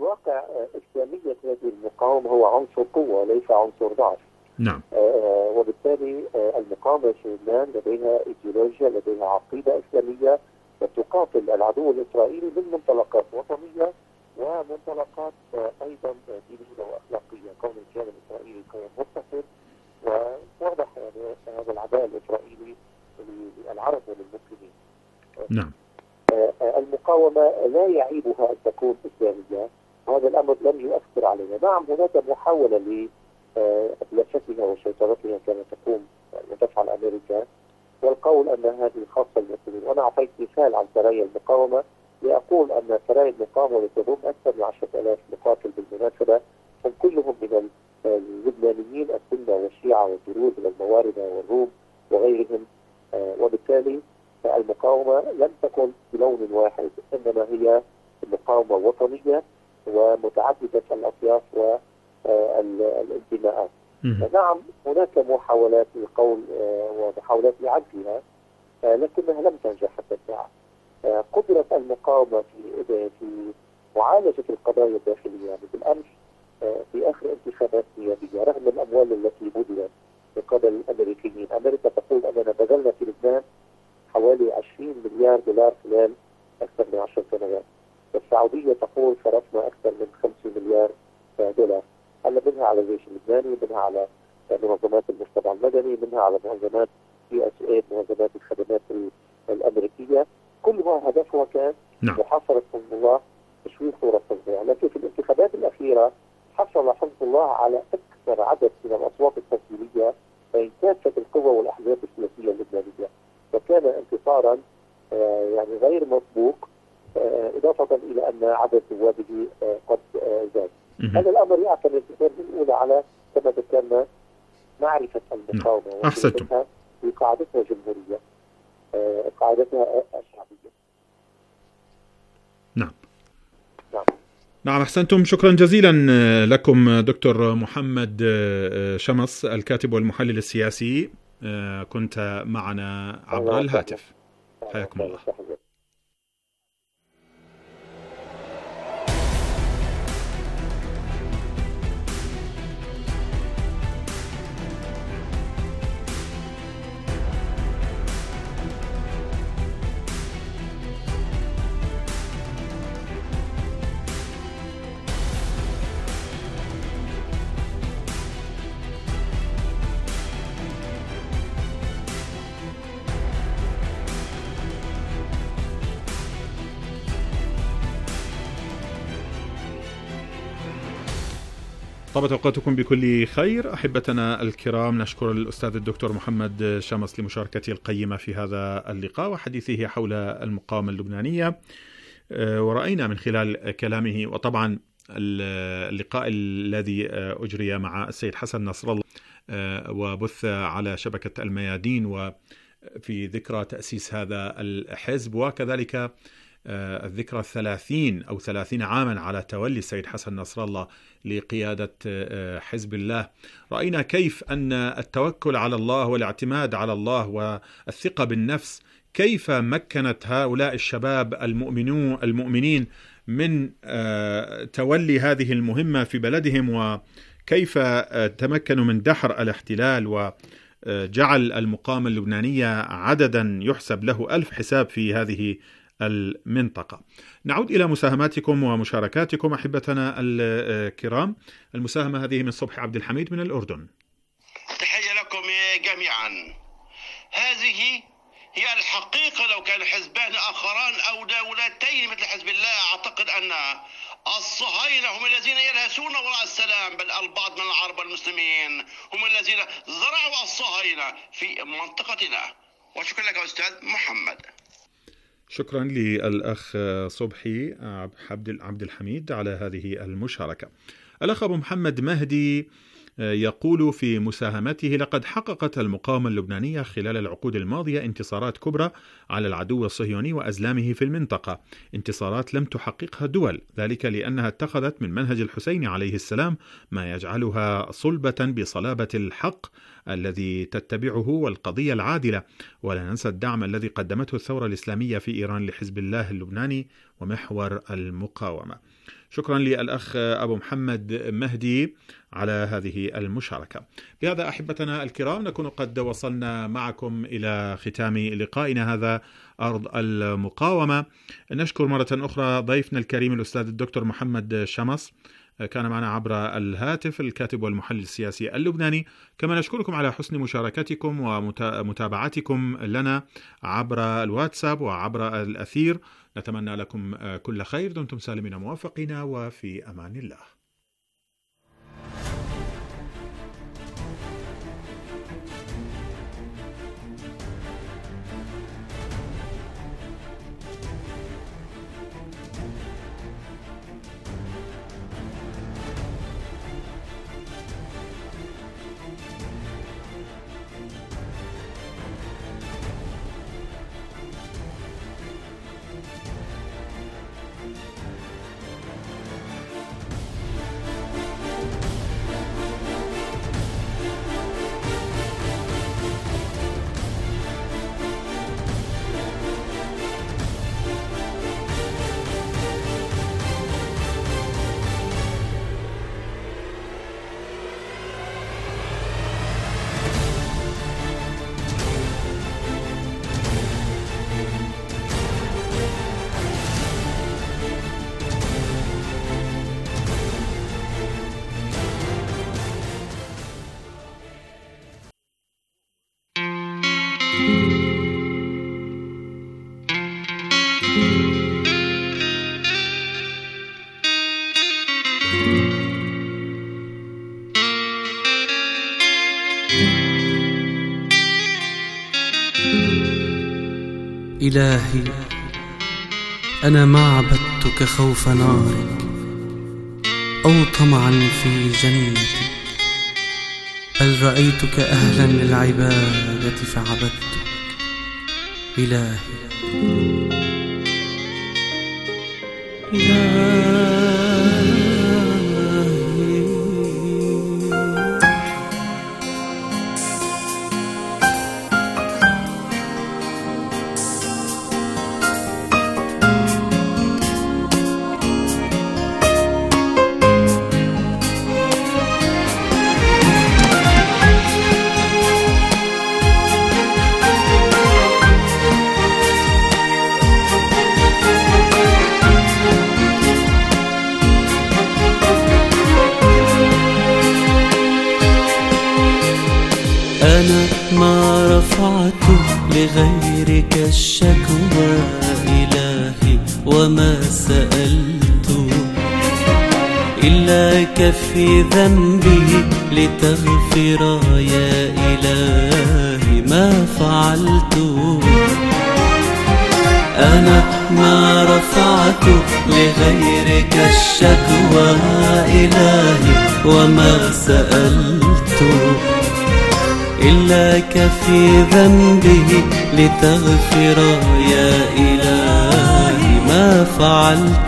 الواقع إسلامية هذه المقاومة هو عنصر قوة وليس عنصر ضعف. نعم. وبالتالي المقاومة في لبنان لديها إيديولوجيا، لديها عقيدة إسلامية، وتقاتل العدو الإسرائيلي من منطلقات وطنية ومنطلقات أيضا دينية وأخلاقية، كون الكيان الإسرائيلي كون متصل وواضح يعني هذا العداء الإسرائيلي للعرب وللمسلمين. نعم. المقاومة لا يعيبها أن تكون إسلامية، وهذا الأمر لم يؤثر عليها. نعم هناك محاولة لأبلشتها وسيطرتها كما تقوم وتفعل أمريكا، والقول أن هذه خاصة بالمسلمين. وأنا أعطيت مثال عن سرايا المقاومة لأقول أن سرايا المقاومة تضم أكثر من 10,000 مقاتل بالمناسبة، هم كلهم من اللبنانيين السنة والشيعة والدروز من المواردة والروم وغيرهم. وبالتالي المقاومة لم تكن بلون واحد، إنما هي مقاومة وطنية ومتعددة الأطياف والانتماءات. نعم هناك محاولات للقول ومحاولات لعزلها، لكنها لم تنجح حتى الساعة. قدرة المقاومة في معالجة القضايا الداخلية، يعني بالأمس في آخر انتخابات نيابية رغم الأموال التي بذلت من قبل الأمريكيين، أمريكا تقول أننا بذلنا في لبنان حوالي 20 مليار دولار خلال أكثر من 10 سنوات، والسعودية تقول صرفنا أكثر من 5 مليار دولار، هلا منها على الجيش اللبناني، منها على منظمات المجتمع المدني، منها على منظمات USA، منظمات الخدمات الأمريكية، كلها هدفها كان محاصرة حزب الله، تشويه صورة حزب الله. لكن في الانتخابات الأخيرة حصل حزب الله على أكثر عدد من الأصوات التمثيلية بين كافة القوى والأحزاب السياسية اللبنانية، وكان انتصارا يعني غير مسبوق، إضافة إلى أن عدد نوابه قد زاد. هذا الأمر يعتمد بالأولى على كما ذكرنا معرفة المقاومة وقاعدتها في قاعدتها جمهورية، قاعدتها الشعبية. نعم. نعم أحسنتم، شكرا جزيلا لكم دكتور محمد شمس الكاتب والمحلل السياسي، كنت معنا عبر الهاتف. حياكم الله. طابت أوقاتكم بكل خير أحبتنا الكرام. نشكر الأستاذ الدكتور محمد شمس لمشاركته القيمة في هذا اللقاء وحديثه حول المقاومة اللبنانية، ورأينا من خلال كلامه وطبعا اللقاء الذي أجري مع السيد حسن نصر الله وبث على شبكة الميادين وفي ذكرى تأسيس هذا الحزب، وكذلك الذكرى 30 عاما على تولي السيد حسن نصر الله لقيادة حزب الله. رأينا كيف أن التوكل على الله والاعتماد على الله والثقة بالنفس كيف مكنت هؤلاء الشباب المؤمنين من تولي هذه المهمة في بلدهم، وكيف تمكنوا من دحر الاحتلال وجعل المقاومة اللبنانية عددا يحسب له 1000 حساب في هذه المنطقة. نعود إلى مساهماتكم ومشاركاتكم أحبتنا الكرام. المساهمة هذه من صبحي عبد الحميد من الأردن. تحية لكم جميعا. هذه هي الحقيقة. لو كان حزبان آخران أو دولتين مثل حزب الله أعتقد أن الصهاينة هم الذين يلهسون وراء السلام، بل البعض من العرب والمسلمين هم الذين زرعوا الصهاينة في منطقتنا. وشكرا لك أستاذ محمد. شكرا للأخ صبحي عبد الحميد على هذه المشاركة. الأخ أبو محمد مهدي يقول في مساهمته: لقد حققت المقاومة اللبنانية خلال العقود الماضية انتصارات كبرى على العدو الصهيوني وأزلامه في المنطقة، انتصارات لم تحققها دول، ذلك لأنها اتخذت من منهج الحسين عليه السلام ما يجعلها صلبة بصلابة الحق الذي تتبعه والقضية العادلة. ولا ننسى الدعم الذي قدمته الثورة الإسلامية في إيران لحزب الله اللبناني ومحور المقاومة. شكرا للأخ أبو محمد مهدي على هذه المشاركة. بهذا أحبتنا الكرام نكون قد وصلنا معكم إلى ختام لقائنا هذا أرض المقاومة. نشكر مرة أخرى ضيفنا الكريم الأستاذ الدكتور محمد شمس، كان معنا عبر الهاتف، الكاتب والمحلل السياسي اللبناني. كما نشكركم على حسن مشاركتكم ومتابعتكم لنا عبر الواتساب وعبر الأثير. نتمنى لكم كل خير، دمتم سالمين موفقين، وفي أمان الله. إلهي أنا ما عبدتك خوف نارك أو طمعا في جنتك، بل رأيتك أهلا للعبادة فعبدتك. إلهي لغيرك الشكوى إلهي، وما سألت إلاك في ذنبي لتغفر يا إلهي ما فعلت. أنا ما رفعت لغيرك الشكوى إلهي، وما سألت إلاك في ذنبه لتغفر يا إلهي ما فعلت.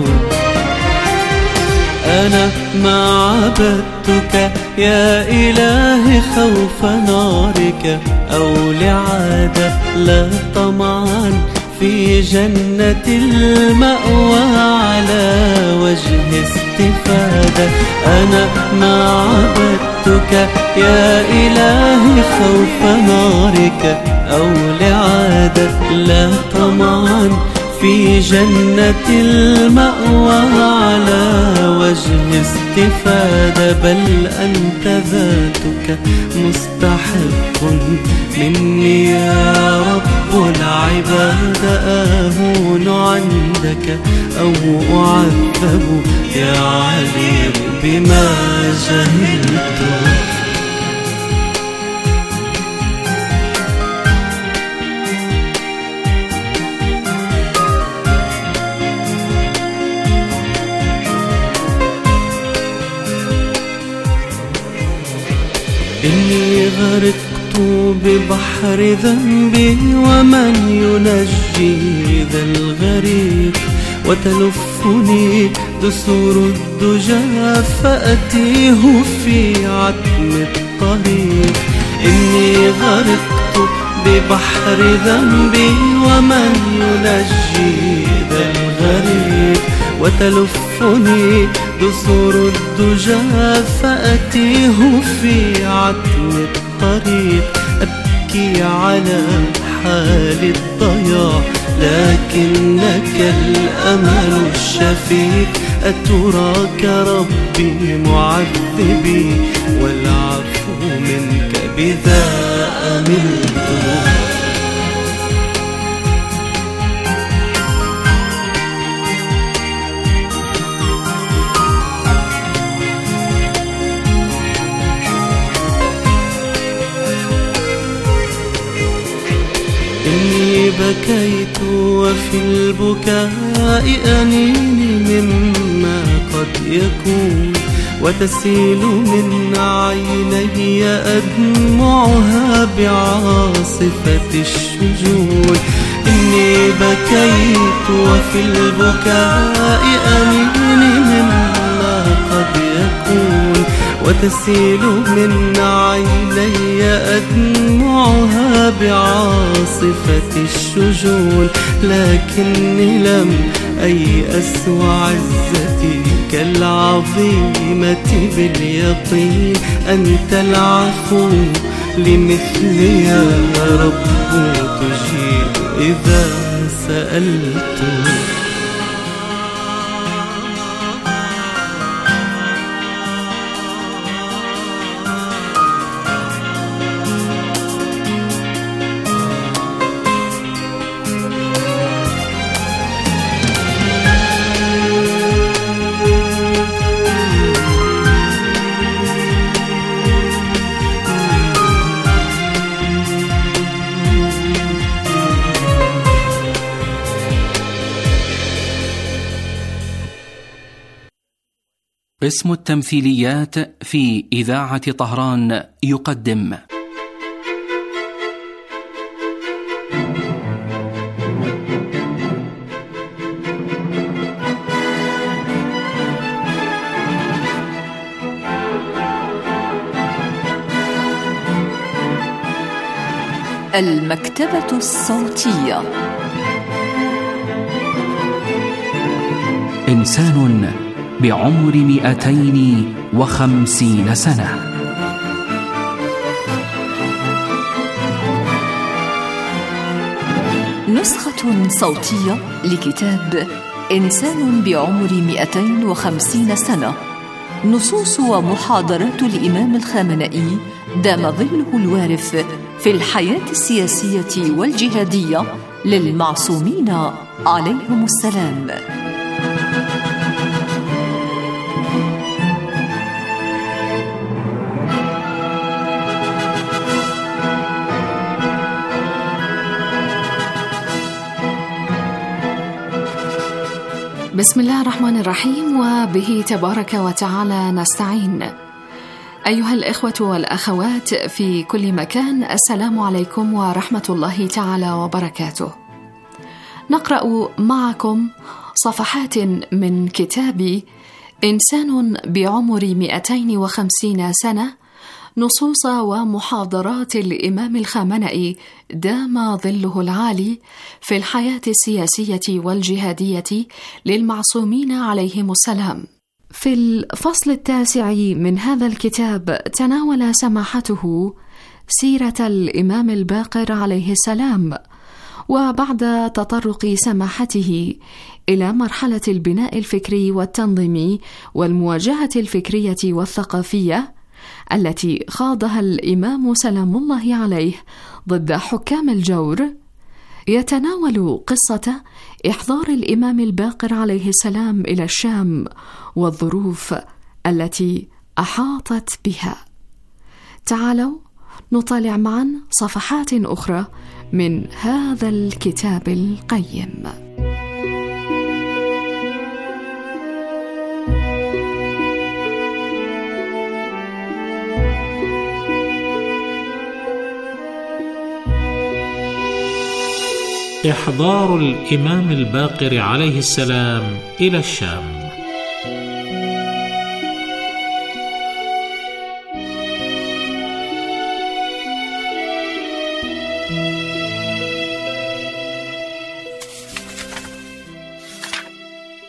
أنا ما عبدتك يا إلهي خوف نارك أو لعادة، لا طمعا في جنة المأوى على وجه استفادة. أنا ما عبدتك يا إلهي خوف نارك أو لعادة، لا طمعا في جنة المأوى على وجه استفادة، بل أنت ذاتك مستحق مني يا رب العباد. آهون عندك أو أعذب يا عليم بما جهلت. إني غرقت ببحر ذنبي، ومن ينجي ذا الغريق؟ وتلفني دسور الدجى فأتيه في عتم الطريق. إني غرقت ببحر ذنبي، ومن ينجي ذا الغريق؟ وتلفني دثور الدجى فأتيه في عتم الطريق أبكي على حال الضياع لكنك الأمل الشفيق أتراك ربي معذبي والعفو منك بذا أملت إني بكيت وفي البكاء أنيني مما قد يكون وتسيل من عيني أدمعها بعاصفة الشجون إني بكيت وفي البكاء أنيني مما قد يكون وتسيل من عيني أدمعها بعاصفة الشجون لكني لم أيأس وعزتي كالعظيمة باليقين أنت العفو لمثلي يا رب تجيب إذا سألت قسم التمثيليات في إذاعة طهران يقدم المكتبة الصوتية. إنسان بعمر 250 سنة. نسخة صوتية لكتاب إنسان بعمر 250 سنة، نصوص ومحاضرات الإمام الخامنئي دام ظله الوارف في الحياة السياسية والجهادية للمعصومين عليهم السلام. بسم الله الرحمن الرحيم، وبه تبارك وتعالى نستعين. أيها الإخوة والأخوات في كل مكان، السلام عليكم ورحمة الله تعالى وبركاته. نقرأ معكم صفحات من كتاب إنسان بعمر 250 سنة، نصوص ومحاضرات الإمام الخامنئي دام ظله العالي في الحياة السياسية والجهادية للمعصومين عليهم السلام. في الفصل 9 من هذا الكتاب تناول سماحته سيرة الإمام الباقر عليه السلام، وبعد تطرق سماحته إلى مرحلة البناء الفكري والتنظيمي والمواجهة الفكرية والثقافية التي خاضها الإمام سلام الله عليه ضد حكام الجور، يتناول قصة إحضار الإمام الباقر عليه السلام إلى الشام والظروف التي أحاطت بها. تعالوا نطالع معا صفحات أخرى من هذا الكتاب القيم. إحضار الإمام الباقر عليه السلام إلى الشام.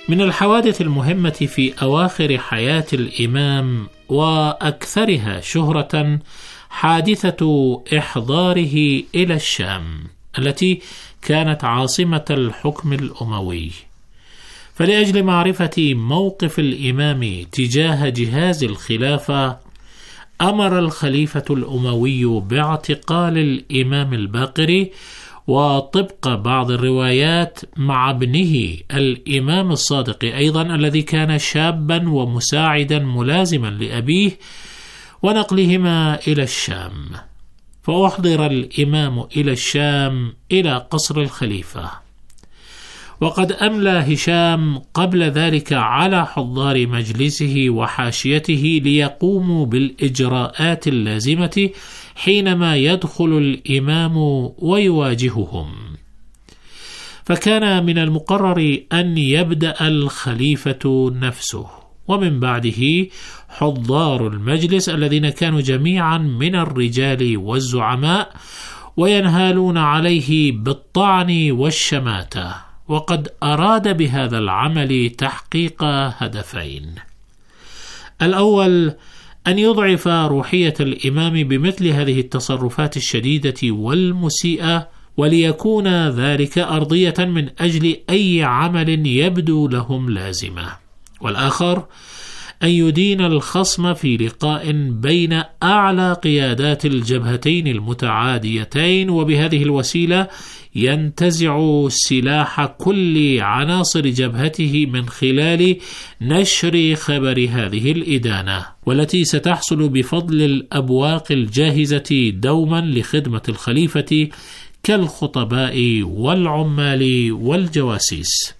من الحوادث المهمة في أواخر حياة الإمام وأكثرها شهرة حادثة إحضاره إلى الشام التي كانت عاصمة الحكم الأموي. فلأجل معرفة موقف الإمام تجاه جهاز الخلافة أمر الخليفة الأموي باعتقال الإمام الباقر، وطبق بعض الروايات مع ابنه الإمام الصادق أيضا الذي كان شابا ومساعدا ملازما لأبيه، ونقلهما إلى الشام. فأحضر الإمام إلى الشام إلى قصر الخليفة، وقد أملى هشام قبل ذلك على حضار مجلسه وحاشيته ليقوموا بالإجراءات اللازمة حينما يدخل الإمام ويواجههم. فكان من المقرر أن يبدأ الخليفة نفسه، ومن بعده حضار المجلس الذين كانوا جميعا من الرجال والزعماء، وينهالون عليه بالطعن والشماتة. وقد أراد بهذا العمل تحقيق هدفين: الأول أن يضعف روحية الإمام بمثل هذه التصرفات الشديدة والمسيئة، وليكون ذلك أرضية من أجل أي عمل يبدو لهم لازمة. والآخر أن يدين الخصم في لقاء بين أعلى قيادات الجبهتين المتعاديتين، وبهذه الوسيلة ينتزع سلاح كل عناصر جبهته من خلال نشر خبر هذه الإدانة، والتي ستحصل بفضل الأبواق الجاهزة دوما لخدمة الخليفة كالخطباء والعمال والجواسيس.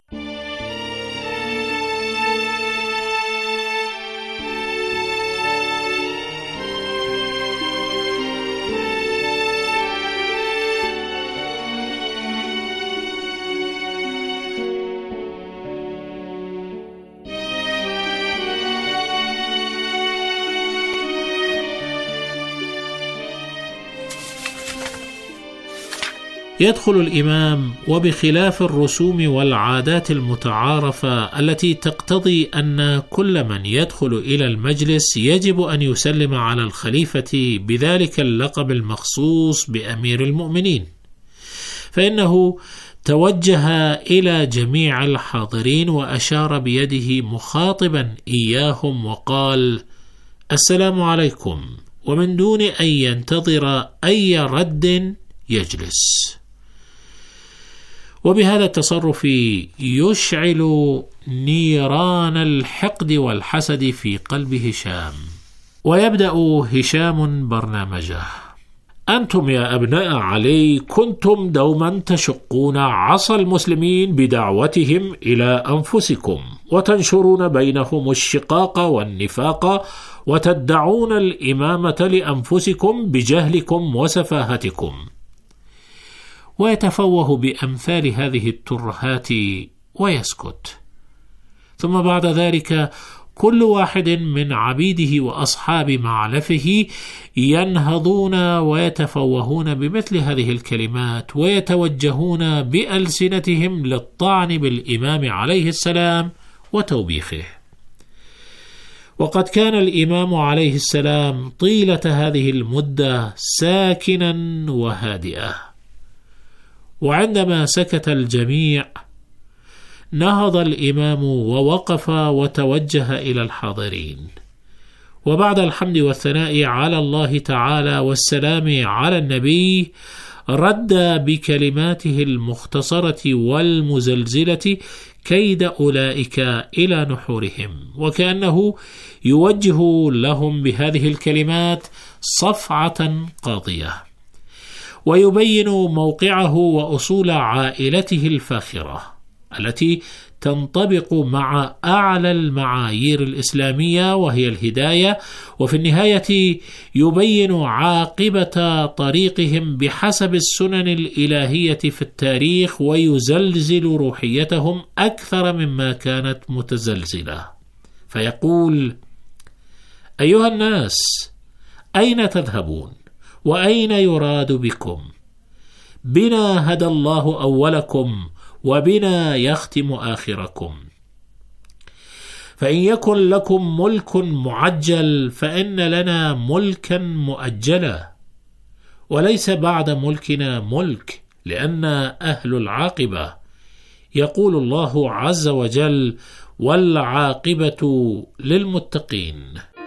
يدخل الإمام وبخلاف الرسوم والعادات المتعارفة التي تقتضي أن كل من يدخل إلى المجلس يجب أن يسلم على الخليفة بذلك اللقب المخصوص بأمير المؤمنين، فإنه توجه إلى جميع الحاضرين وأشار بيده مخاطبا إياهم وقال: السلام عليكم، ومن دون أن ينتظر أي رد يجلس. وبهذا التصرف يشعل نيران الحقد والحسد في قلب هشام. ويبدأ هشام برنامجه: أنتم يا أبناء علي كنتم دوما تشقون عصا المسلمين بدعوتهم إلى أنفسكم، وتنشرون بينهم الشقاق والنفاق، وتدعون الإمامة لأنفسكم بجهلكم وسفاهتكم. ويتفوه بأمثال هذه الترهات ويسكت. ثم بعد ذلك كل واحد من عبيده وأصحاب معلفه ينهضون ويتفوهون بمثل هذه الكلمات، ويتوجهون بألسنتهم للطعن بالإمام عليه السلام وتوبيخه. وقد كان الإمام عليه السلام طيلة هذه المدة ساكنا وهادئا، وعندما سكت الجميع نهض الإمام ووقف وتوجه إلى الحاضرين، وبعد الحمد والثناء على الله تعالى والسلام على النبي رد بكلماته المختصرة والمزلزلة كيد أولئك إلى نحورهم، وكأنه يوجه لهم بهذه الكلمات صفعة قاضية، ويبين موقعه وأصول عائلته الفاخرة التي تنطبق مع أعلى المعايير الإسلامية وهي الهداية، وفي النهاية يبين عاقبة طريقهم بحسب السنن الإلهية في التاريخ، ويزلزل روحيتهم أكثر مما كانت متزلزلة. فيقول: أيها الناس، أين تذهبون؟ وأين يراد بكم؟ بنا هدى الله أولكم، وبنا يختم آخركم. فإن يكن لكم ملك معجل فإن لنا ملكا مؤجلا، وليس بعد ملكنا ملك، لأن أهل العاقبة. يقول الله عز وجل: والعاقبة للمتقين.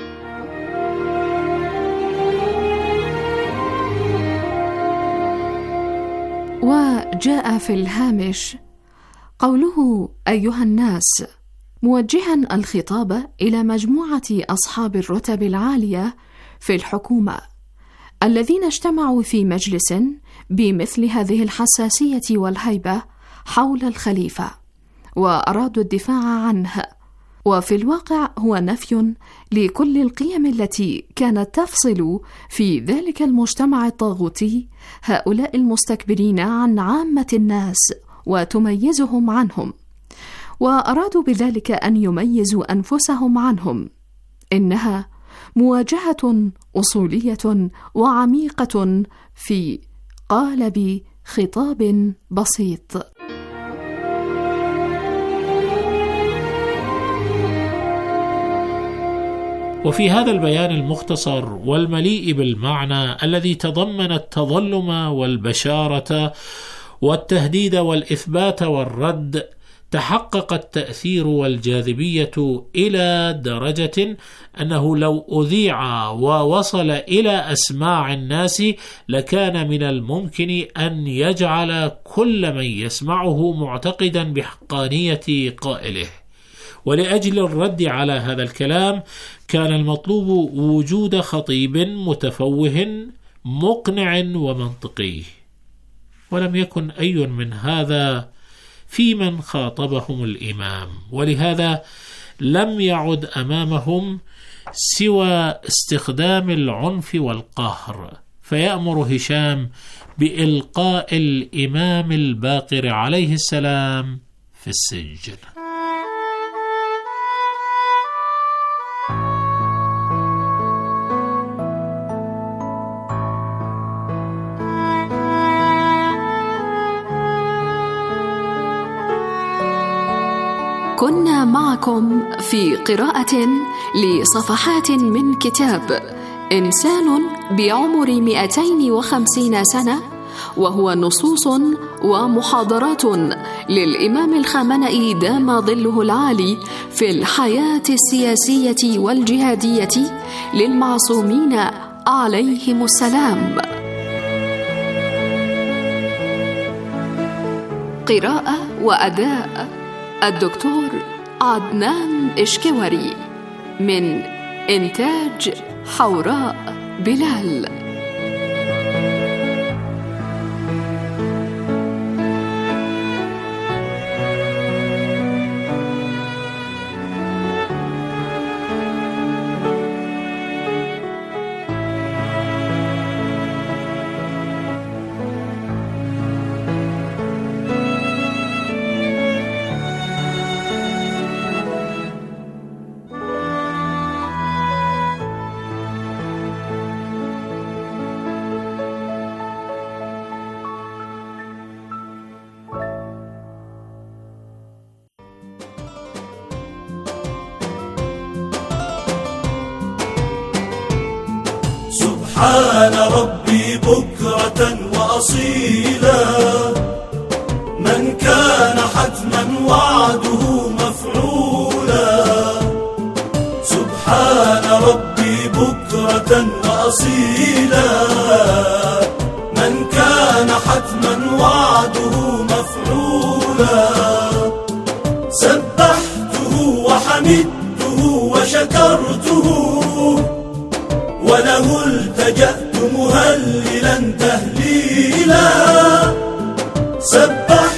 وجاء في الهامش قوله أيها الناس، موجها الخطاب إلى مجموعة أصحاب الرتب العالية في الحكومة الذين اجتمعوا في مجلس بمثل هذه الحساسية والهيبة حول الخليفة وأرادوا الدفاع عنه، وفي الواقع هو نفي لكل القيم التي كانت تفصل في ذلك المجتمع الطاغوتي هؤلاء المستكبرين عن عامة الناس وتميزهم عنهم، وأرادوا بذلك أن يميزوا أنفسهم عنهم. إنها مواجهة أصولية وعميقة في قالب خطاب بسيط. وفي هذا البيان المختصر والمليء بالمعنى الذي تضمن التظلم والبشارة والتهديد والإثبات والرد، تحقق التأثير والجاذبية إلى درجة أنه لو أذيع ووصل إلى أسماع الناس لكان من الممكن أن يجعل كل من يسمعه معتقدا بحقانية قائله. ولأجل الرد على هذا الكلام كان المطلوب وجود خطيب متفوه مقنع ومنطقي، ولم يكن أي من هذا في من خاطبهم الإمام، ولهذا لم يعد أمامهم سوى استخدام العنف والقهر، فيأمر هشام بإلقاء الإمام الباقر عليه السلام في السجن. كنا معكم في قراءة لصفحات من كتاب إنسان بعمر 250 سنة، وهو نصوص ومحاضرات للإمام الخامنئي دام ظله العالي في الحياة السياسية والجهادية للمعصومين عليهم السلام. قراءة وأداء الدكتور عدنان إشكوري، من إنتاج حوراء بلال. سبحان ربي بكرة وأصيلا، من كان حتما وعده مفعولا. سبحان ربي بكرة وأصيلا، من كان حتما وعده مفعولا. سبحته وحمدته وشكرته، وله التجأت مهللا تهليلا. سبح